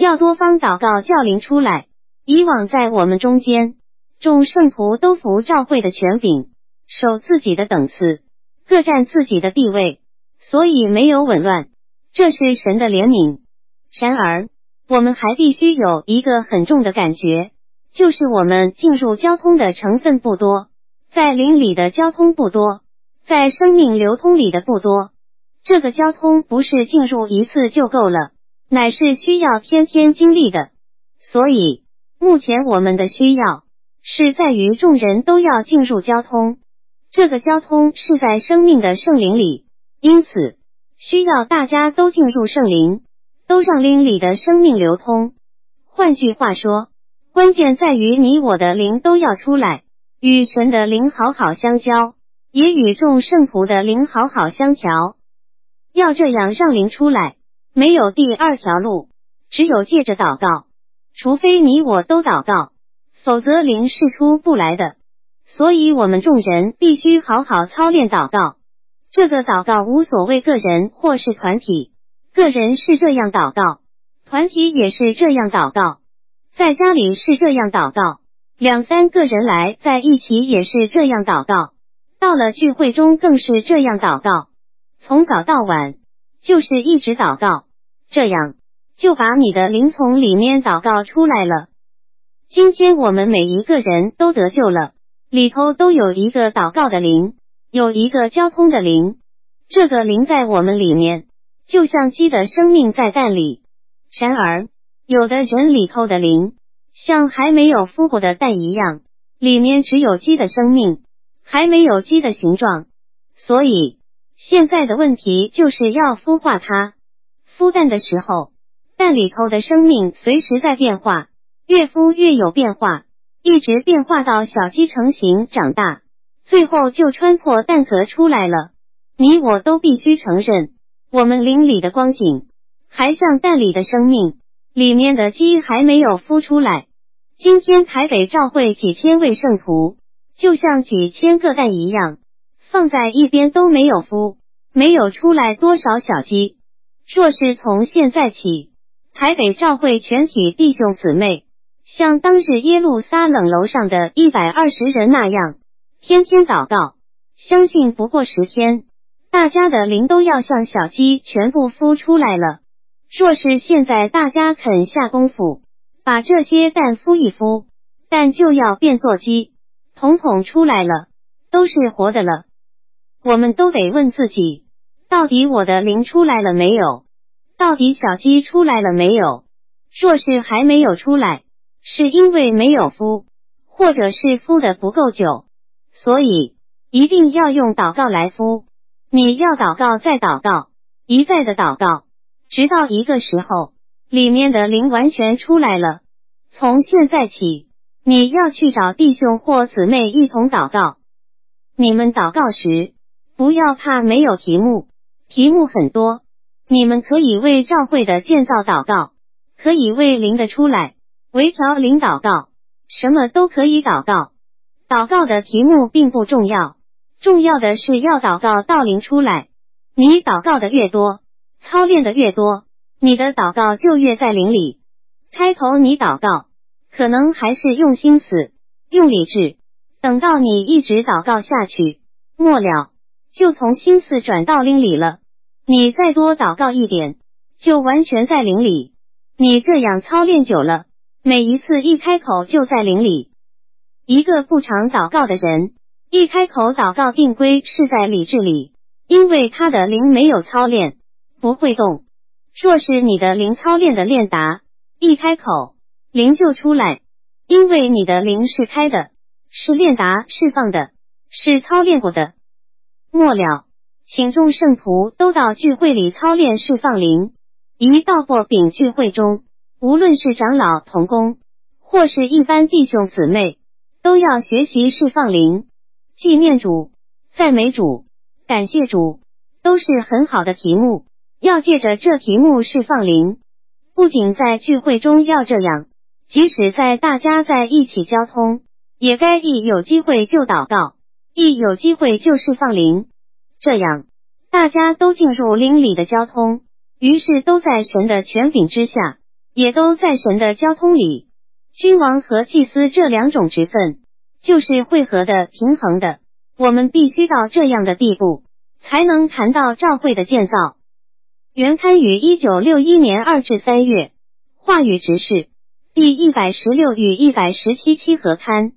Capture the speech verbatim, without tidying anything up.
要多方祷告叫灵出来。以往在我们中间，众圣徒都服召会的权柄，守自己的等次，各占自己的地位，所以没有紊乱，这是神的怜悯。然而，我们还必须有一个很重的感觉，就是我们进入交通的成分不多，在灵里的交通不多，在生命流通里的不多。这个交通不是进入一次就够了，乃是需要天天经历的。所以，目前我们的需要是在于众人都要进入交通，这个交通是在生命的圣灵里，因此需要大家都进入圣灵，都让灵里的生命流通。换句话说，关键在于你我的灵都要出来，与神的灵好好相交，也与众圣徒的灵好好相调。要这样让灵出来，没有第二条路，只有借着祷告。除非你我都祷告，否则灵是出不来的。所以我们众人必须好好操练祷告。这个祷告无所谓个人或是团体，个人是这样祷告，团体也是这样祷告，在家里是这样祷告，两三个人来在一起也是这样祷告，到了聚会中更是这样祷告，从早到晚就是一直祷告，这样就把你的灵从里面祷告出来了。今天我们每一个人都得救了，里头都有一个祷告的灵，有一个交通的灵，这个灵在我们里面，就像鸡的生命在蛋里。然而，有的人里头的灵，像还没有孵过的蛋一样，里面只有鸡的生命，还没有鸡的形状。所以，现在的问题就是要孵化它。孵蛋的时候，蛋里头的生命随时在变化，越孵越有变化，一直变化到小鸡成型长大，最后就穿破蛋壳出来了。你我都必须承认，我们灵里的光景，还像蛋里的生命，里面的鸡还没有孵出来。今天台北召会几千位圣徒，就像几千个蛋一样，放在一边都没有孵，没有出来多少小鸡。若是从现在起，台北召会全体弟兄姊妹，像当日耶路撒冷楼上的一百二十人那样，天天祷告，相信不过十天，大家的灵都要像小鸡全部孵出来了。若是现在大家肯下功夫，把这些蛋孵一孵，蛋就要变作鸡，统统出来了，都是活的了。我们都得问自己，到底我的灵出来了没有？到底小鸡出来了没有？若是还没有出来，是因为没有孵，或者是孵的不够久，所以一定要用祷告来孵。你要祷告再祷告，一再的祷告，直到一个时候，里面的灵完全出来了。从现在起，你要去找弟兄或姊妹一同祷告。你们祷告时，不要怕没有题目，题目很多。你们可以为召会的建造祷告，可以为灵的出来，微调灵祷告，什么都可以祷告。祷告的题目并不重要，重要的是要祷告到灵出来。你祷告的越多，操练的越多，你的祷告就越在灵里。开头你祷告，可能还是用心思，用理智，等到你一直祷告下去，末了，就从心思转到灵里了。你再多祷告一点，就完全在灵里。你这样操练久了，每一次一开口就在灵里。一个不常祷告的人，一开口祷告定规是在理智里，因为他的灵没有操练，不会动。若是你的灵操练的练达，一开口，灵就出来，因为你的灵是开的，是练达释放的，是操练过的。末了，请众圣徒都到聚会里操练释放灵。一到过丙聚会中，无论是长老同工，或是一般弟兄姊妹，都要学习释放灵。纪念主、赞美主、感谢主，都是很好的题目，要借着这题目释放灵。不仅在聚会中要这样，即使在大家在一起交通，也该一有机会就祷告，一有机会就释放灵。这样，大家都进入灵里的交通，于是都在神的权柄之下， 也都在神的交通里。君王和祭司这两种职分，就是汇合的、平衡的。我们必须到这样的地步，才能谈到教会的建造。原刊于一九六一年二至三月，话语执事第一百十六与一百十七期合刊。